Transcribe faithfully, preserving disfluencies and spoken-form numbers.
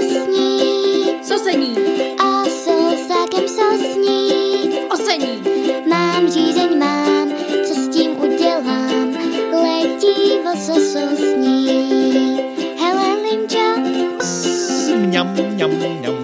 sní. Sosení. A sousákem sosní. Osení. Mám řízeň, mám, co s tím udělám. Letí voso sosní. Hele, Limčo. Mňam, mňam, mňam.